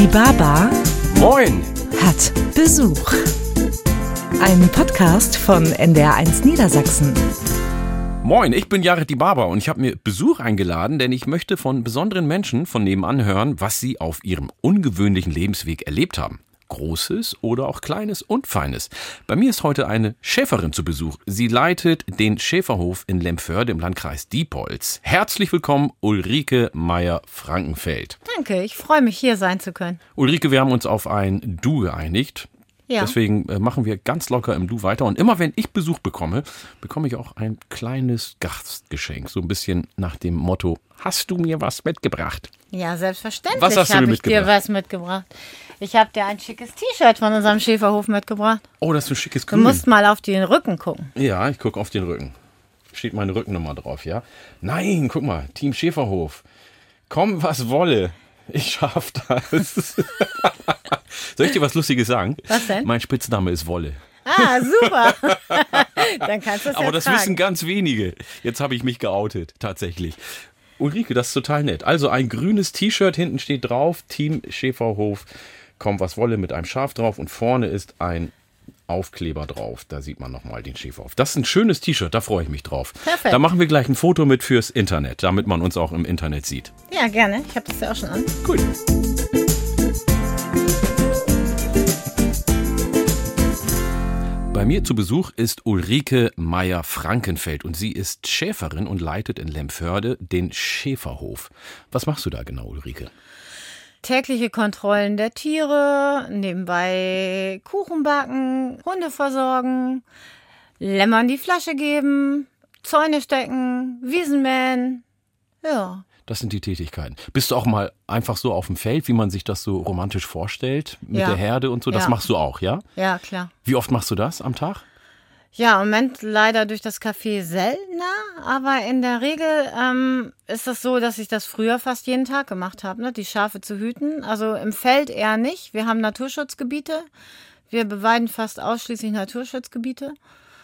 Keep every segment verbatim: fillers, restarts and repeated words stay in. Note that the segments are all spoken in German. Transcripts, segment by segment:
Die Baba Moin! hat Besuch. Ein Podcast von N D R eins Niedersachsen. Moin, ich bin Jared die Baba und ich habe mir Besuch eingeladen, denn ich möchte von besonderen Menschen von nebenan hören, was sie auf ihrem ungewöhnlichen Lebensweg erlebt haben. Großes oder auch Kleines und Feines. Bei mir ist heute eine Schäferin zu Besuch. Sie leitet den Schäferhof in Lemförde im Landkreis Diepholz. Herzlich willkommen, Ulrike Meyer-Frankenfeld. Danke, ich freue mich, hier sein zu können. Ulrike, wir haben uns auf ein Du geeinigt. Ja. Deswegen äh, machen wir ganz locker im Du weiter. Und immer wenn ich Besuch bekomme, bekomme ich auch ein kleines Gastgeschenk. So ein bisschen nach dem Motto, hast du mir was mitgebracht? Ja, selbstverständlich Was hast du habe mir ich dir mitgebracht? was mitgebracht. Ich habe dir ein schickes T-Shirt von unserem Schäferhof mitgebracht. Oh, das ist ein schickes Du Grün. musst mal auf den Rücken gucken. Ja, ich gucke auf den Rücken. Steht meine Rückennummer drauf, ja? Nein, guck mal, Team Schäferhof. Komm, was wolle. Ich schaff das. Soll ich dir was Lustiges sagen? Was denn? Mein Spitzname ist Wolle. Ah, super. Dann kannst du es Aber ja das tragen. wissen ganz wenige. Jetzt habe ich mich geoutet, tatsächlich. Ulrike, das ist total nett. Also ein grünes T-Shirt, hinten steht drauf, Team Schäferhof, komm was wolle, mit einem Schaf drauf und vorne ist ein Aufkleber drauf. Da sieht man nochmal den Schäferhof. Das ist ein schönes T-Shirt, da freue ich mich drauf. Perfekt. Da machen wir gleich ein Foto mit fürs Internet, damit man uns auch im Internet sieht. Ja, gerne. Ich habe das ja auch schon an. Gut. Bei mir zu Besuch ist Ulrike Meyer-Frankenfeld und sie ist Schäferin und leitet in Lemförde den Schäferhof. Was machst du da genau, Ulrike? Tägliche Kontrollen der Tiere, nebenbei Kuchen backen, Hunde versorgen, Lämmern die Flasche geben, Zäune stecken, Wiesen mähen. Ja. Das sind die Tätigkeiten. Bist du auch mal einfach so auf dem Feld, wie man sich das so romantisch vorstellt, mit Ja. der Herde und so? Das Ja. machst du auch, ja? Ja, klar. Wie oft machst du das am Tag? Ja, im Moment leider durch das Café seltener, aber in der Regel ähm, ist es so, dass ich das früher fast jeden Tag gemacht habe, ne? Die Schafe zu hüten. Also im Feld eher nicht. Wir haben Naturschutzgebiete. Wir beweiden fast ausschließlich Naturschutzgebiete.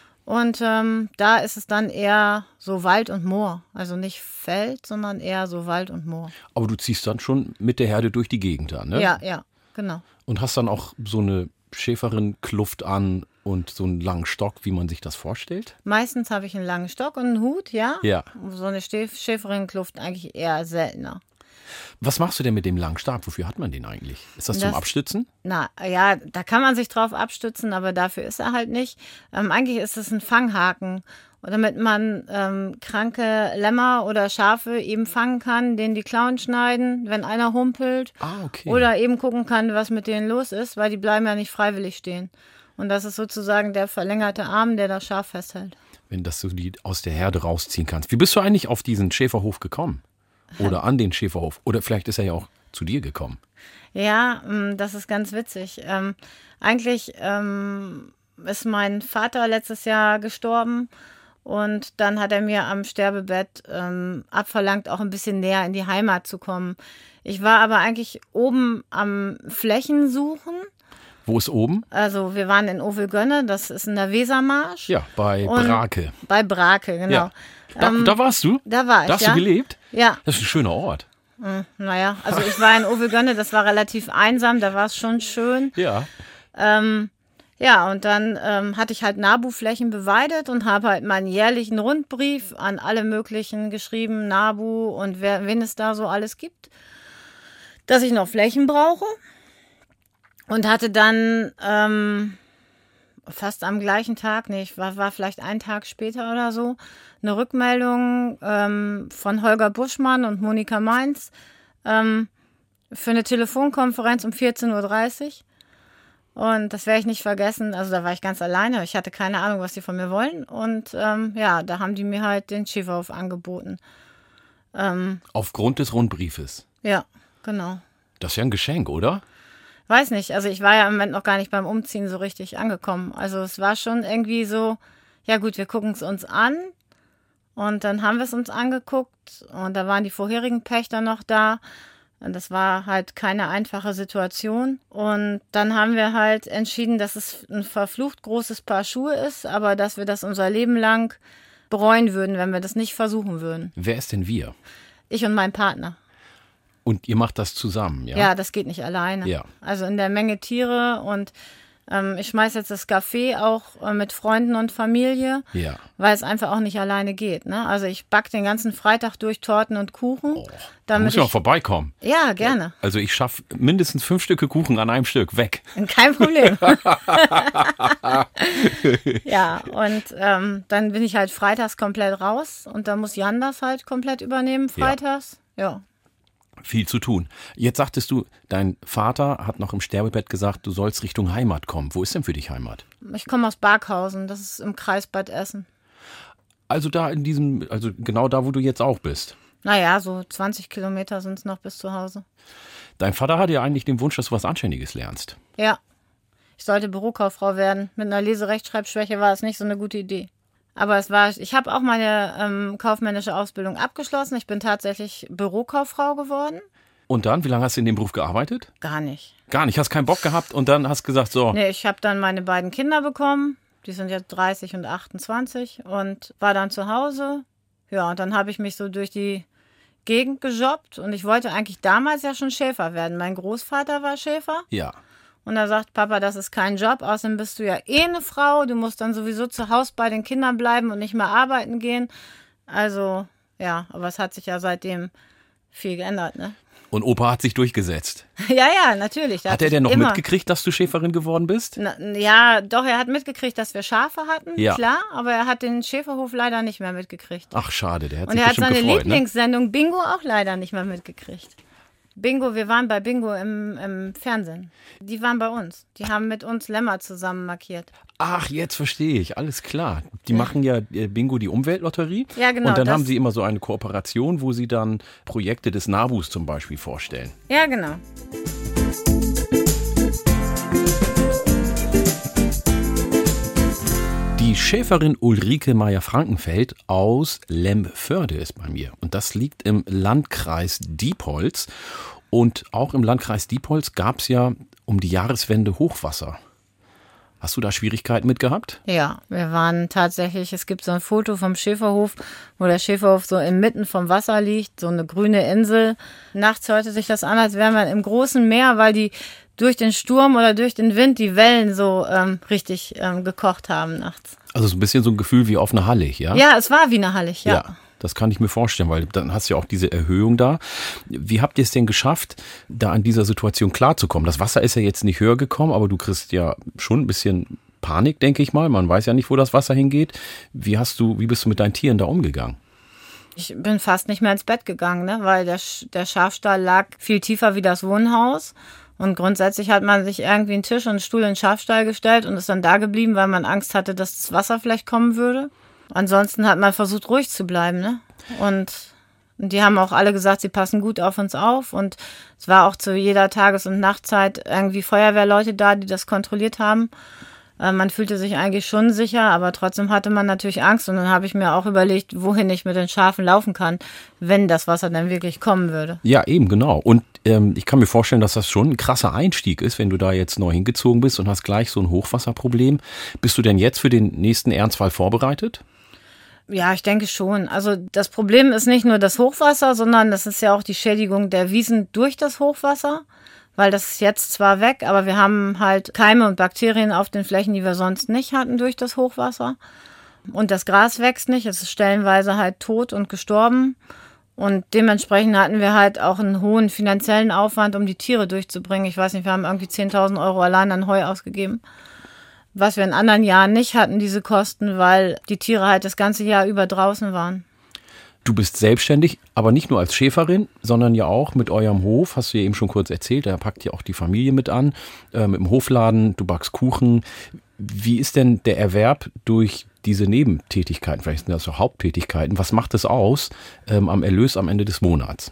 Und ähm, da ist es dann eher so Wald und Moor. Also nicht Feld, sondern eher so Wald und Moor. Aber du ziehst dann schon mit der Herde durch die Gegend da, ne? Ja, ja, genau. Und hast dann auch so eine Schäferin-Kluft an und so einen langen Stock, wie man sich das vorstellt? Meistens habe ich einen langen Stock und einen Hut, ja. Ja. So eine Schäf- Schäferinnenkluft eigentlich eher seltener. Was machst du denn mit dem langen Stab? Wofür hat man den eigentlich? Ist das, zum Das- Abstützen? Na ja, da kann man sich drauf abstützen, aber dafür ist er halt nicht. Ähm, eigentlich ist es ein Fanghaken, damit man ähm, kranke Lämmer oder Schafe eben fangen kann, denen die Klauen schneiden, wenn einer humpelt. Ah, okay. Oder eben gucken kann, was mit denen los ist, weil die bleiben ja nicht freiwillig stehen. Und das ist sozusagen der verlängerte Arm, der das Schaf festhält. Wenn das du die aus der Herde rausziehen kannst. Wie bist du eigentlich auf diesen Schäferhof gekommen? Oder an den Schäferhof? Oder vielleicht ist er ja auch zu dir gekommen. Ja, ähm, das ist ganz witzig. Ähm, eigentlich ähm, ist mein Vater letztes Jahr gestorben und dann hat er mir am Sterbebett ähm, abverlangt, auch ein bisschen näher in die Heimat zu kommen. Ich war aber eigentlich oben am Flächensuchen. Wo ist oben? Also wir waren in Ovelgönne, das ist in der Wesermarsch. Ja, bei Und Brake. Bei Brake, genau. Ja. Da, Ähm, da warst du? Da war ich, Da hast ja. du gelebt? Ja. Das ist ein schöner Ort. Naja, also ich war in Ovelgönne, das war relativ einsam, da war es schon schön. Ja. Ähm, ja, und dann ähm, hatte ich halt Nabu-Flächen beweidet und habe halt meinen jährlichen Rundbrief an alle möglichen geschrieben, Nabu und wer, wen es da so alles gibt, dass ich noch Flächen brauche. Und hatte dann ähm, fast am gleichen Tag, nee, ich war, war vielleicht einen Tag später oder so, eine Rückmeldung ähm, von Holger Buschmann und Monika Mainz ähm, für eine Telefonkonferenz um vierzehn Uhr dreißig. Und das werde ich nicht vergessen. Also da war ich ganz alleine. Ich hatte keine Ahnung, was die von mir wollen. Und ähm, ja, da haben die mir halt den Schäferhof angeboten. Ähm, Aufgrund des Rundbriefes. ja, genau. Das ist ja ein Geschenk, oder? Weiß nicht, also ich war ja im Moment noch gar nicht beim Umziehen so richtig angekommen. Also es war schon irgendwie so, ja gut, wir gucken es uns an. Und dann haben wir es uns angeguckt und da waren die vorherigen Pächter noch da. Und das war halt keine einfache Situation. Und dann haben wir halt entschieden, dass es ein verflucht großes Paar Schuhe ist, aber dass wir das unser Leben lang bereuen würden, wenn wir das nicht versuchen würden. Wer ist denn wir? Ich und mein Partner. Und ihr macht das zusammen, ja? Ja, das geht nicht alleine. Ja. Also in der Menge Tiere und ähm, ich schmeiße jetzt das Café auch äh, mit Freunden und Familie, Ja. weil es einfach auch nicht alleine geht. Ne? Also ich backe den ganzen Freitag durch Torten und Kuchen. Oh, da damit muss ja auch ich, vorbeikommen. Ja, gerne. Also ich schaffe mindestens fünf Stücke Kuchen an einem Stück weg. Kein Problem. Ja, und ähm, dann bin ich halt freitags komplett raus und dann muss Jan das halt komplett übernehmen freitags. Ja. ja. Viel zu tun. Jetzt sagtest du, dein Vater hat noch im Sterbebett gesagt, du sollst Richtung Heimat kommen. Wo ist denn für dich Heimat? Ich komme aus Barkhausen, das ist im Kreis Bad Essen. Also da in diesem, also genau da, wo du jetzt auch bist. Naja, so zwanzig Kilometer sind es noch bis zu Hause. Dein Vater hatte ja eigentlich den Wunsch, dass du was Anständiges lernst. Ja, ich sollte Bürokauffrau werden. Mit einer Leserechtschreibschwäche war es nicht so eine gute Idee. Aber es war, ich habe auch meine ähm, kaufmännische Ausbildung abgeschlossen. Ich bin tatsächlich Bürokauffrau geworden. Und dann, wie lange hast du in dem Beruf gearbeitet? Gar nicht. Gar nicht, hast keinen Bock gehabt und dann hast gesagt, so. Nee, ich habe dann meine beiden Kinder bekommen. Die sind jetzt dreißig und achtundzwanzig und war dann zu Hause. Ja, und dann habe ich mich so durch die Gegend gejobbt und ich wollte eigentlich damals ja schon Schäfer werden. Mein Großvater war Schäfer. Ja. Und er sagt, Papa, das ist kein Job, außerdem bist du ja eh eine Frau, du musst dann sowieso zu Hause bei den Kindern bleiben und nicht mehr arbeiten gehen. Also, ja, aber es hat sich ja seitdem viel geändert, ne? Und Opa hat sich durchgesetzt. Ja, ja, natürlich. Hat er denn noch immer mitgekriegt, dass du Schäferin geworden bist? Na, ja, doch, er hat mitgekriegt, dass wir Schafe hatten, ja. Klar, aber er hat den Schäferhof leider nicht mehr mitgekriegt. Ach, schade, der hat und sich er hat bestimmt seine gefreut, Lieblingssendung ne? Bingo auch leider nicht mehr mitgekriegt. Bingo, wir waren bei Bingo im, im Fernsehen. Die waren bei uns. Die haben mit uns Lämmer zusammen markiert. Ach, jetzt verstehe ich. Alles klar. Die machen ja äh, Bingo, die Umweltlotterie. Ja, genau. Und dann das haben sie immer so eine Kooperation, wo sie dann Projekte des Nabus zum Beispiel vorstellen. Ja, genau. Die Schäferin Ulrike Meyer-Frankenfeld aus Lemförde ist bei mir. Und das liegt im Landkreis Diepholz. Und auch im Landkreis Diepholz gab es ja um die Jahreswende Hochwasser. Hast du da Schwierigkeiten mit gehabt? Ja, wir waren tatsächlich, es gibt so ein Foto vom Schäferhof, wo der Schäferhof so inmitten vom Wasser liegt, so eine grüne Insel. Nachts hörte sich das an, als wären wir im großen Meer, weil die durch den Sturm oder durch den Wind die Wellen so ähm, richtig ähm, gekocht haben nachts. Also so ein bisschen so ein Gefühl wie auf einer Hallig, ja? Ja, es war wie eine Hallig, ja. Ja. Das kann ich mir vorstellen, weil dann hast du ja auch diese Erhöhung da. Wie habt ihr es denn geschafft, da an dieser Situation klarzukommen? Das Wasser ist ja jetzt nicht höher gekommen, aber du kriegst ja schon ein bisschen Panik, denke ich mal. Man weiß ja nicht, wo das Wasser hingeht. Wie hast du, wie bist du mit deinen Tieren da umgegangen? Ich bin fast nicht mehr ins Bett gegangen, ne? Weil der, der Schafstall lag viel tiefer wie das Wohnhaus. Und grundsätzlich hat man sich irgendwie einen Tisch und einen Stuhl in den Schafstall gestellt und ist dann da geblieben, weil man Angst hatte, dass das Wasser vielleicht kommen würde. Ansonsten hat man versucht, ruhig zu bleiben, ne? Und die haben auch alle gesagt, sie passen gut auf uns auf. Und es war auch zu jeder Tages- und Nachtzeit irgendwie Feuerwehrleute da, die das kontrolliert haben. Äh, man fühlte sich eigentlich schon sicher, aber trotzdem hatte man natürlich Angst. Und dann habe ich mir auch überlegt, wohin ich mit den Schafen laufen kann, wenn das Wasser dann wirklich kommen würde. Ja, eben, genau. Und ähm, ich kann mir vorstellen, dass das schon ein krasser Einstieg ist, wenn du da jetzt neu hingezogen bist und hast gleich so ein Hochwasserproblem. Bist du denn jetzt für den nächsten Ernstfall vorbereitet? Ja, ich denke schon. Also das Problem ist nicht nur das Hochwasser, sondern das ist ja auch die Schädigung der Wiesen durch das Hochwasser, weil das ist jetzt zwar weg, aber wir haben halt Keime und Bakterien auf den Flächen, die wir sonst nicht hatten durch das Hochwasser. Und das Gras wächst nicht, es ist stellenweise halt tot und gestorben. Und dementsprechend hatten wir halt auch einen hohen finanziellen Aufwand, um die Tiere durchzubringen. Ich weiß nicht, wir haben irgendwie zehntausend Euro allein an Heu ausgegeben. Was wir in anderen Jahren nicht hatten, diese Kosten, weil die Tiere halt das ganze Jahr über draußen waren. Du bist selbstständig, aber nicht nur als Schäferin, sondern ja auch mit eurem Hof, hast du ja eben schon kurz erzählt, da packt ja auch die Familie mit an, äh, mit dem Hofladen, du backst Kuchen. Wie ist denn der Erwerb durch diese Nebentätigkeiten, vielleicht sind das auch Haupttätigkeiten, was macht es aus ähm, am Erlös am Ende des Monats?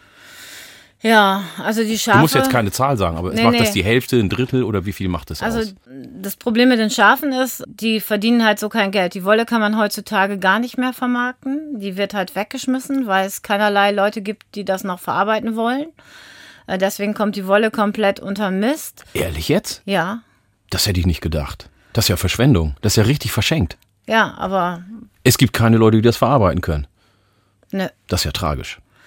Ja, also die Schafe... Du musst jetzt keine Zahl sagen, aber nee, macht nee. das die Hälfte, ein Drittel oder wie viel macht das also aus? Also das Problem mit den Schafen ist, die verdienen halt so kein Geld. Die Wolle kann man heutzutage gar nicht mehr vermarkten. Die wird halt weggeschmissen, weil es keinerlei Leute gibt, die das noch verarbeiten wollen. Äh, deswegen kommt die Wolle komplett unter Mist. Ehrlich jetzt? Ja. Das hätte ich nicht gedacht. Das ist ja Verschwendung. Das ist ja richtig verschenkt. Ja, aber... Es gibt keine Leute, die das verarbeiten können. Nö. Das ist ja tragisch.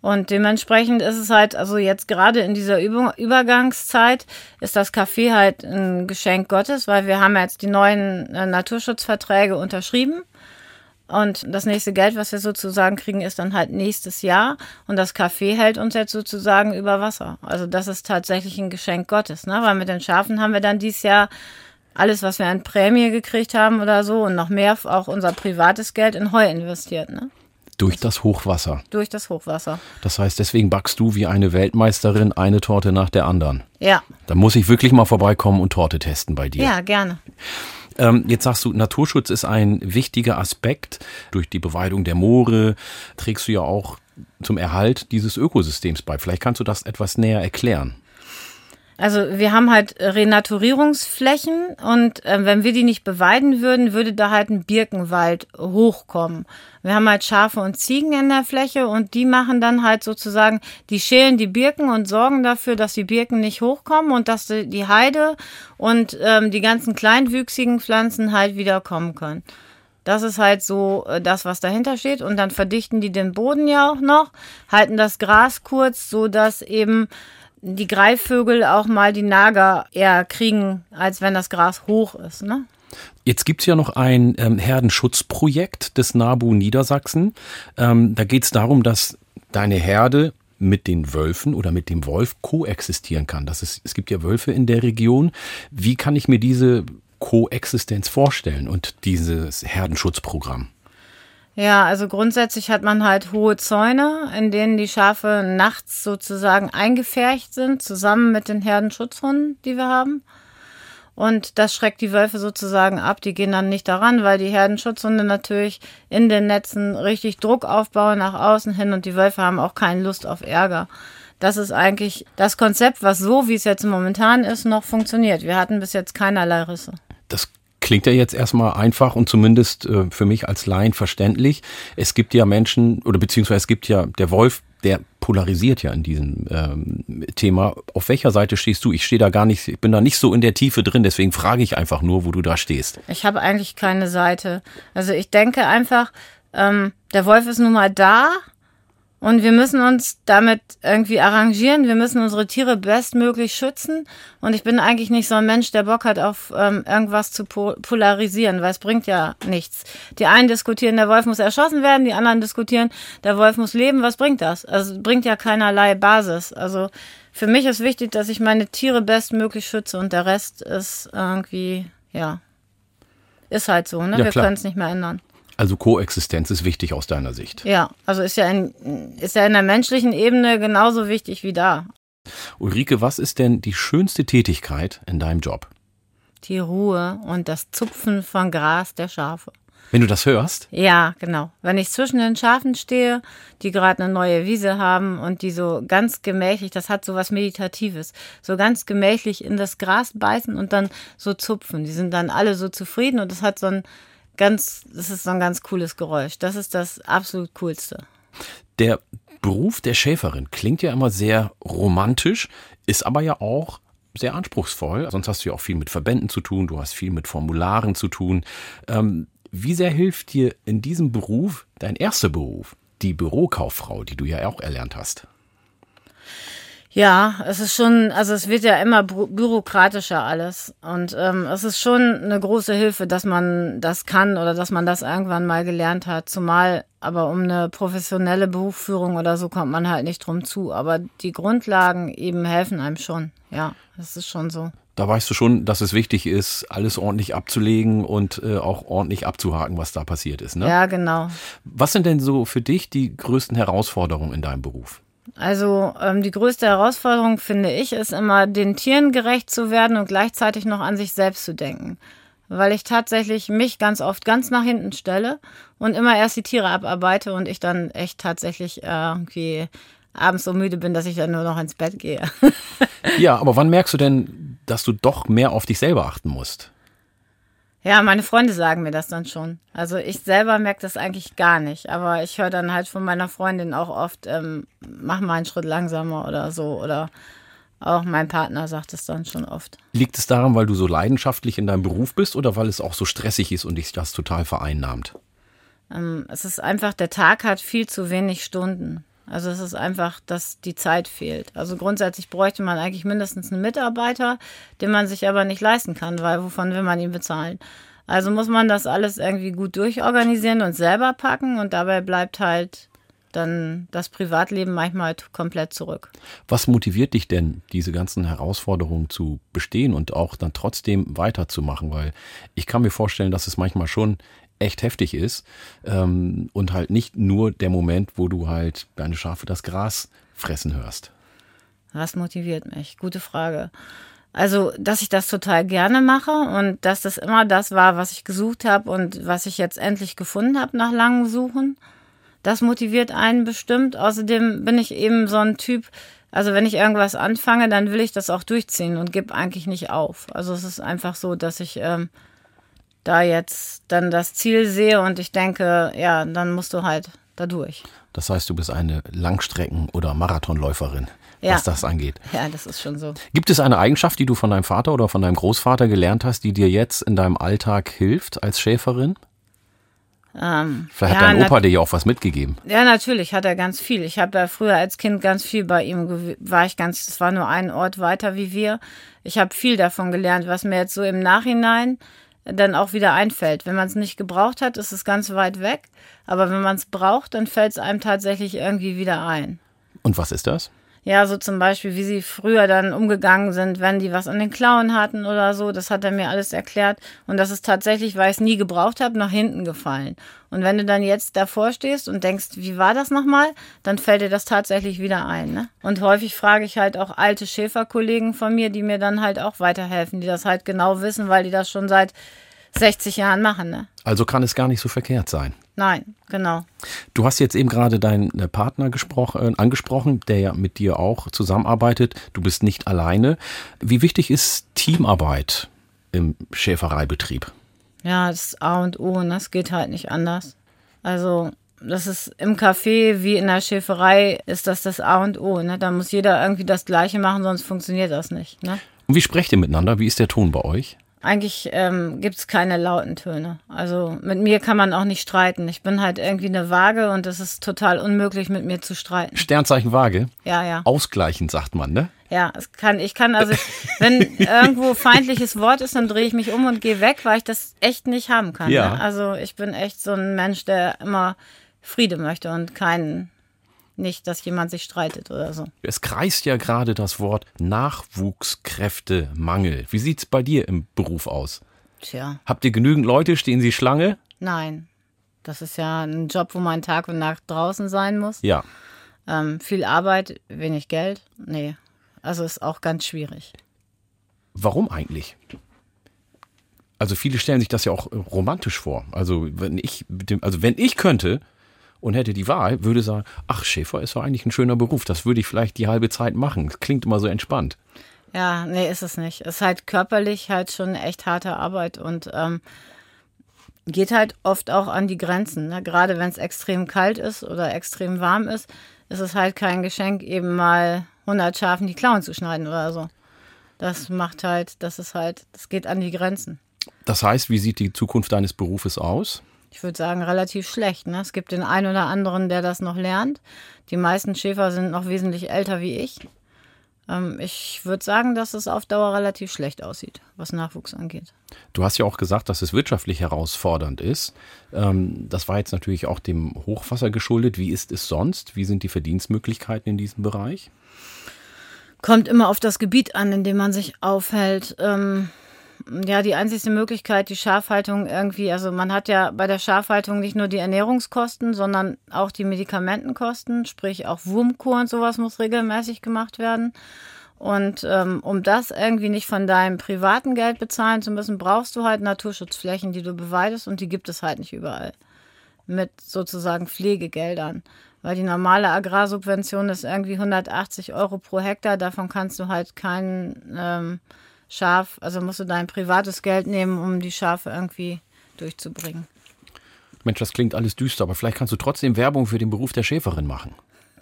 Und dementsprechend ist es halt, also jetzt gerade in dieser Übung, Übergangszeit ist das Kaffee halt ein Geschenk Gottes, weil wir haben jetzt die neuen äh, Naturschutzverträge unterschrieben. Und das nächste Geld, was wir sozusagen kriegen, ist dann halt nächstes Jahr. Und das Kaffee hält uns jetzt sozusagen über Wasser. Also das ist tatsächlich ein Geschenk Gottes, ne? Weil mit den Schafen haben wir dann dieses Jahr alles, was wir an Prämie gekriegt haben oder so und noch mehr auch unser privates Geld in Heu investiert, ne? Durch das Hochwasser. Durch das Hochwasser. Das heißt, deswegen backst du wie eine Weltmeisterin eine Torte nach der anderen. Ja. Da muss ich wirklich mal vorbeikommen und Torte testen bei dir. Ja, gerne. Ähm, jetzt sagst du, Naturschutz ist ein wichtiger Aspekt. Durch die Beweidung der Moore trägst du ja auch zum Erhalt dieses Ökosystems bei. Vielleicht kannst du das etwas näher erklären. Also wir haben halt Renaturierungsflächen und äh, wenn wir die nicht beweiden würden, würde da halt ein Birkenwald hochkommen. Wir haben halt Schafe und Ziegen in der Fläche und die machen dann halt sozusagen, die schälen die Birken und sorgen dafür, dass die Birken nicht hochkommen und dass die Heide und ähm, die ganzen kleinwüchsigen Pflanzen halt wieder kommen können. Das ist halt so äh, das, was dahinter steht. Und dann verdichten die den Boden ja auch noch, halten das Gras kurz, so dass eben die Greifvögel auch mal die Nager eher kriegen, als wenn das Gras hoch ist, ne? Jetzt gibt's ja noch ein ähm, Herdenschutzprojekt des NABU Niedersachsen. Ähm, da geht's darum, dass deine Herde mit den Wölfen oder mit dem Wolf koexistieren kann. Das ist, es gibt ja Wölfe in der Region. Wie kann ich mir diese Koexistenz vorstellen und dieses Herdenschutzprogramm? Ja, also grundsätzlich hat man halt hohe Zäune, in denen die Schafe nachts sozusagen eingepfercht sind, zusammen mit den Herdenschutzhunden, die wir haben. Und das schreckt die Wölfe sozusagen ab. Die gehen dann nicht daran, weil die Herdenschutzhunde natürlich in den Netzen richtig Druck aufbauen nach außen hin und die Wölfe haben auch keine Lust auf Ärger. Das ist eigentlich das Konzept, was so, wie es jetzt momentan ist, noch funktioniert. Wir hatten bis jetzt keinerlei Risse. Das klingt ja jetzt erstmal einfach und zumindest äh, für mich als Laien verständlich. Es gibt ja Menschen, oder beziehungsweise es gibt ja, der Wolf, der polarisiert ja in diesem ähm, Thema. Auf welcher Seite stehst du? Ich stehe da gar nicht, ich bin da nicht so in der Tiefe drin, deswegen frage ich einfach nur, wo du da stehst. Ich habe eigentlich keine Seite. Also ich denke einfach, ähm, der Wolf ist nun mal da. Und wir müssen uns damit irgendwie arrangieren. Wir müssen unsere Tiere bestmöglich schützen. Und ich bin eigentlich nicht so ein Mensch, der Bock hat, auf ähm, irgendwas zu po- polarisieren, weil es bringt ja nichts. Die einen diskutieren, der Wolf muss erschossen werden, die anderen diskutieren, der Wolf muss leben. Was bringt das? Also es bringt ja keinerlei Basis. Also für mich ist wichtig, dass ich meine Tiere bestmöglich schütze und der Rest ist irgendwie, ja, ist halt so, ne? Ja, wir klar. können es nicht mehr ändern. Also Koexistenz ist wichtig aus deiner Sicht. Ja, also ist ja, in, ist ja in der menschlichen Ebene genauso wichtig wie da. Ulrike, was ist denn die schönste Tätigkeit in deinem Job? Die Ruhe und das Zupfen von Gras der Schafe. Wenn du das hörst? Ja, genau. Wenn ich zwischen den Schafen stehe, die gerade eine neue Wiese haben und die so ganz gemächlich, das hat so was Meditatives, so ganz gemächlich in das Gras beißen und dann so zupfen. Die sind dann alle so zufrieden und das hat so ein Ganz, das ist so ein ganz cooles Geräusch. Das ist das absolut Coolste. Der Beruf der Schäferin klingt ja immer sehr romantisch, ist aber ja auch sehr anspruchsvoll. Sonst hast du ja auch viel mit Verbänden zu tun, du hast viel mit Formularen zu tun. Ähm, wie sehr hilft dir in diesem Beruf dein erster Beruf, die Bürokauffrau, die du ja auch erlernt hast? Ja, es ist schon, also es wird ja immer bü- bürokratischer alles und ähm, es ist schon eine große Hilfe, dass man das kann oder dass man das irgendwann mal gelernt hat, zumal aber um eine professionelle Buchführung oder so kommt man halt nicht drum zu, aber die Grundlagen eben helfen einem schon, ja, das ist schon so. Da weißt du schon, dass es wichtig ist, alles ordentlich abzulegen und äh, auch ordentlich abzuhaken, was da passiert ist, ne? Ja, genau. Was sind denn so für dich die größten Herausforderungen in deinem Beruf? Also ähm, die größte Herausforderung, finde ich, ist immer, den Tieren gerecht zu werden und gleichzeitig noch an sich selbst zu denken. Weil ich tatsächlich mich ganz oft ganz nach hinten stelle und immer erst die Tiere abarbeite und ich dann echt tatsächlich äh, irgendwie abends so müde bin, dass ich dann nur noch ins Bett gehe. Ja, aber wann merkst du denn, dass du doch mehr auf dich selber achten musst? Ja, meine Freunde sagen mir das dann schon. Also ich selber merke das eigentlich gar nicht. Aber ich höre dann halt von meiner Freundin auch oft, ähm, mach mal einen Schritt langsamer oder so. Oder auch mein Partner sagt es dann schon oft. Liegt es daran, weil du so leidenschaftlich in deinem Beruf bist oder weil es auch so stressig ist und dich das total vereinnahmt? Ähm, es ist einfach, der Tag hat viel zu wenig Stunden. Also es ist einfach, dass die Zeit fehlt. Also grundsätzlich bräuchte man eigentlich mindestens einen Mitarbeiter, den man sich aber nicht leisten kann, weil wovon will man ihn bezahlen? Also muss man das alles irgendwie gut durchorganisieren und selber packen und dabei bleibt halt dann das Privatleben manchmal komplett zurück. Was motiviert dich denn, diese ganzen Herausforderungen zu bestehen und auch dann trotzdem weiterzumachen? Weil ich kann mir vorstellen, dass es manchmal schon echt heftig ist ähm, und halt nicht nur der Moment, wo du halt deine Schafe das Gras fressen hörst. Was motiviert mich? Gute Frage. Also, dass ich das total gerne mache und dass das immer das war, was ich gesucht habe und was ich jetzt endlich gefunden habe nach langem Suchen. Das motiviert einen bestimmt. Außerdem bin ich eben so ein Typ, also wenn ich irgendwas anfange, dann will ich das auch durchziehen und gebe eigentlich nicht auf. Also es ist einfach so, dass ich ähm, da jetzt dann das Ziel sehe und ich denke, ja, dann musst du halt da durch. Das heißt, du bist eine Langstrecken- oder Marathonläuferin, ja. was das angeht. Ja, das ist schon so. Gibt es eine Eigenschaft, die du von deinem Vater oder von deinem Großvater gelernt hast, die dir jetzt in deinem Alltag hilft als Schäferin? Ähm, Vielleicht ja, hat dein Opa nat- dir ja auch was mitgegeben. Ja, natürlich hat er ganz viel. Ich habe ja früher als Kind ganz viel bei ihm, gew- war ich ganz, es war nur ein Ort weiter wie wir. Ich habe viel davon gelernt, was mir jetzt so im Nachhinein dann auch wieder einfällt. Wenn man es nicht gebraucht hat, ist es ganz weit weg. Aber wenn man es braucht, dann fällt es einem tatsächlich irgendwie wieder ein. Und was ist das? Ja, so zum Beispiel, wie sie früher dann umgegangen sind, wenn die was an den Klauen hatten oder so. Das hat er mir alles erklärt. Und das ist tatsächlich, weil ich es nie gebraucht habe, nach hinten gefallen. Und wenn du dann jetzt davor stehst und denkst, wie war das nochmal, dann fällt dir das tatsächlich wieder ein. Ne? Und häufig frage ich halt auch alte Schäferkollegen von mir, die mir dann halt auch weiterhelfen, die das halt genau wissen, weil die das schon seit sechzig Jahren machen. Ne? Also kann es gar nicht so verkehrt sein. Nein, genau. Du hast jetzt eben gerade deinen Partner gesprochen, äh, angesprochen, der ja mit dir auch zusammenarbeitet. Du bist nicht alleine. Wie wichtig ist Teamarbeit im Schäfereibetrieb? Ja, das ist A und O, ne? Das geht halt nicht anders. Also das ist im Café wie in der Schäferei ist das das A und O. Ne? Da muss jeder irgendwie das Gleiche machen, sonst funktioniert das nicht. Ne? Und wie sprecht ihr miteinander? Wie ist der Ton bei euch? Eigentlich ähm, gibt es keine lauten Töne. Also mit mir kann man auch nicht streiten. Ich bin halt irgendwie eine Waage und es ist total unmöglich, mit mir zu streiten. Sternzeichen Waage? Ja, ja. Ausgleichend, sagt man, ne? Ja, es kann, ich kann also, wenn irgendwo feindliches Wort ist, dann drehe ich mich um und gehe weg, weil ich das echt nicht haben kann. Ja. Ne? Also ich bin echt so ein Mensch, der immer Friede möchte und keinen, nicht, dass jemand sich streitet oder so. Es kreist ja gerade das Wort Nachwuchskräftemangel. Wie sieht's bei dir im Beruf aus? Tja, Habt ihr genügend Leute? Stehen sie Schlange? nein. Das ist ja ein Job, wo man Tag und Nacht draußen sein muss. Ja. Ähm, viel Arbeit, wenig Geld. Nee, also ist auch ganz schwierig. Warum eigentlich? Also viele stellen sich das ja auch romantisch vor. Also wenn ich, mit dem- also wenn ich könnte und hätte die Wahl, würde sagen, ach, Schäfer ist doch eigentlich ein schöner Beruf. Das würde ich vielleicht die halbe Zeit machen. Das klingt immer so entspannt. Ja, nee, ist es nicht. Es ist halt körperlich halt schon echt harte Arbeit und ähm, geht halt oft auch an die Grenzen. Ne? Gerade wenn es extrem kalt ist oder extrem warm ist, ist es halt kein Geschenk, eben mal hundert Schafen die Klauen zu schneiden oder so. Das macht halt, das ist halt, das geht an die Grenzen. Das heißt, wie sieht die Zukunft deines Berufes aus? Ich würde sagen, relativ schlecht. Ne? Es gibt den einen oder anderen, der das noch lernt. Die meisten Schäfer sind noch wesentlich älter wie ich. Ähm, ich würde sagen, dass es auf Dauer relativ schlecht aussieht, was Nachwuchs angeht. Du hast ja auch gesagt, dass es wirtschaftlich herausfordernd ist. Ähm, das war jetzt natürlich auch dem Hochwasser geschuldet. Wie ist es sonst? Wie sind die Verdienstmöglichkeiten in diesem Bereich? Kommt immer auf das Gebiet an, in dem man sich aufhält. Ähm, ja, die einzigste Möglichkeit, die Schafhaltung irgendwie, also man hat ja bei der Schafhaltung nicht nur die Ernährungskosten, sondern auch die Medikamentenkosten, sprich auch Wurmkur und sowas muss regelmäßig gemacht werden. Und ähm, um das irgendwie nicht von deinem privaten Geld bezahlen zu müssen, brauchst du halt Naturschutzflächen, die du beweidest und die gibt es halt nicht überall. Mit sozusagen Pflegegeldern. Weil die normale Agrarsubvention ist irgendwie hundertachtzig Euro pro Hektar, davon kannst du halt kein ähm, Schaf, also musst du dein privates Geld nehmen, um die Schafe irgendwie durchzubringen. Mensch, das klingt alles düster, aber vielleicht kannst du trotzdem Werbung für den Beruf der Schäferin machen.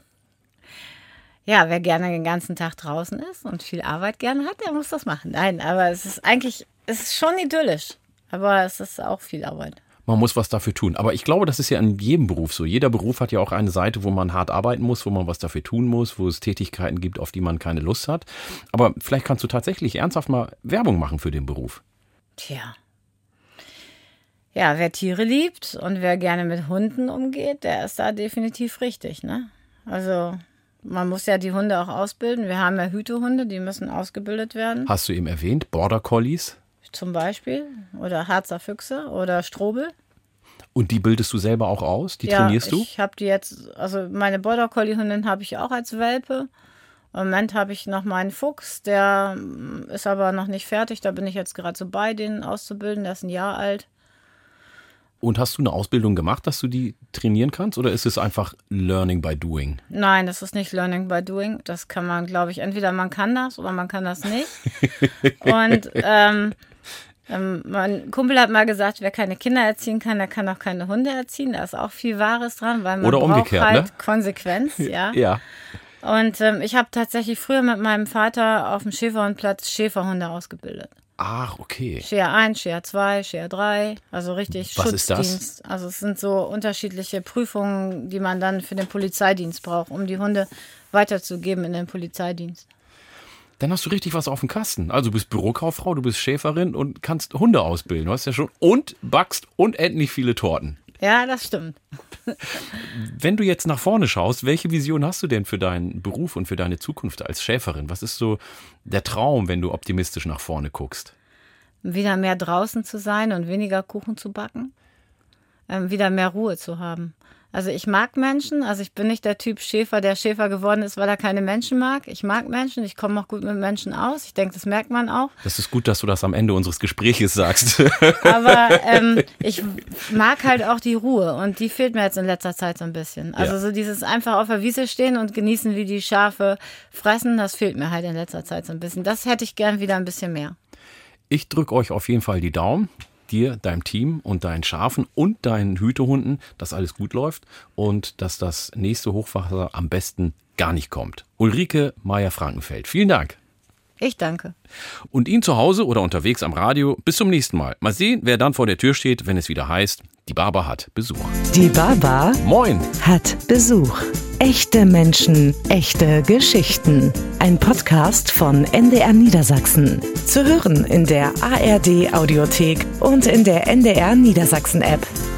Ja, wer gerne den ganzen Tag draußen ist und viel Arbeit gerne hat, der muss das machen. Nein, aber es ist eigentlich, es ist schon idyllisch, aber es ist auch viel Arbeit. Man muss was dafür tun. Aber ich glaube, das ist ja in jedem Beruf so. Jeder Beruf hat ja auch eine Seite, wo man hart arbeiten muss, wo man was dafür tun muss, wo es Tätigkeiten gibt, auf die man keine Lust hat. Aber vielleicht kannst du tatsächlich ernsthaft mal Werbung machen für den Beruf. Tja. Ja, wer Tiere liebt und wer gerne mit Hunden umgeht, der ist da definitiv richtig, ne? Also man muss ja die Hunde auch ausbilden. Wir haben ja Hütehunde, die müssen ausgebildet werden. Hast du eben erwähnt, Border Collies? Zum Beispiel. Oder Harzer Füchse oder Strobel. Und die bildest du selber auch aus? Die ja, trainierst du? Ich habe die jetzt, also meine Border Collie Hündin habe ich auch als Welpe. Im Moment habe ich noch meinen Fuchs, der ist aber noch nicht fertig. Da bin ich jetzt gerade so bei, den auszubilden. Der ist ein Jahr alt. Und hast du eine Ausbildung gemacht, dass du die trainieren kannst? Oder ist es einfach Learning by Doing? Nein, das ist nicht Learning by Doing. Das kann man, glaube ich, entweder man kann das oder man kann das nicht. Und ähm, ähm, mein Kumpel hat mal gesagt, wer keine Kinder erziehen kann, der kann auch keine Hunde erziehen. Da ist auch viel Wahres dran, weil man oder braucht umgekehrt, halt ne? Konsequenz. Ja. Ja. Und ähm, ich habe tatsächlich früher mit meinem Vater auf dem Schäferhundplatz Schäferhunde ausgebildet. Ach, okay. Scheer eins, Scheer zwei, Scheer drei, also richtig Was ist Schutzdienst. das? Also es sind so unterschiedliche Prüfungen, die man dann für den Polizeidienst braucht, um die Hunde weiterzugeben in den Polizeidienst. Dann hast du richtig was auf dem Kasten. Also du bist Bürokauffrau, du bist Schäferin und kannst Hunde ausbilden. Du hast ja schon und backst unendlich viele Torten. Ja, das stimmt. Wenn du jetzt nach vorne schaust, welche Vision hast du denn für deinen Beruf und für deine Zukunft als Schäferin? Was ist so der Traum, wenn du optimistisch nach vorne guckst? Wieder mehr draußen zu sein und weniger Kuchen zu backen. Ähm, wieder mehr Ruhe zu haben. Also ich mag Menschen, also ich bin nicht der Typ Schäfer, der Schäfer geworden ist, weil er keine Menschen mag. Ich mag Menschen, ich komme auch gut mit Menschen aus. Ich denke, das merkt man auch. Das ist gut, dass du das am Ende unseres Gespräches sagst. Aber ähm, ich mag halt auch die Ruhe und die fehlt mir jetzt in letzter Zeit so ein bisschen. Also ja. So dieses einfach auf der Wiese stehen und genießen, wie die Schafe fressen, das fehlt mir halt in letzter Zeit so ein bisschen. Das hätte ich gern wieder ein bisschen mehr. Ich drücke euch auf jeden Fall die Daumen. Dir, deinem Team und deinen Schafen und deinen Hütehunden, dass alles gut läuft und dass das nächste Hochwasser am besten gar nicht kommt. Ulrike Meyer-Frankenfeld, vielen Dank. Ich danke. Und Ihnen zu Hause oder unterwegs am Radio, bis zum nächsten Mal. Mal sehen, wer dann vor der Tür steht, wenn es wieder heißt, die Baba hat Besuch. Die Baba Moin. Hat Besuch. Echte Menschen, echte Geschichten. Ein Podcast von N D R Niedersachsen. Zu hören in der A R D Audiothek und in der N D R Niedersachsen App.